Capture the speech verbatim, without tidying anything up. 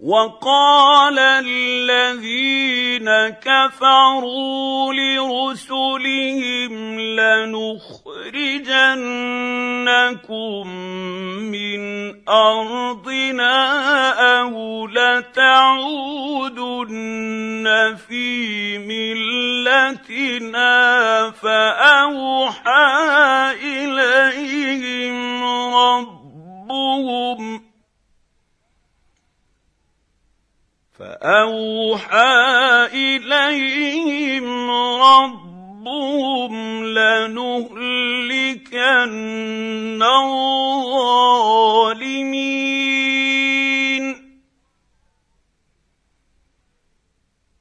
وقال الذين كفروا لرسلهم لنخرجنكم من أرضنا أو لتعودن في ملتنا فأوحى إليهم ربهم فأوحى إليهم ربهم لنهلكن الظالمين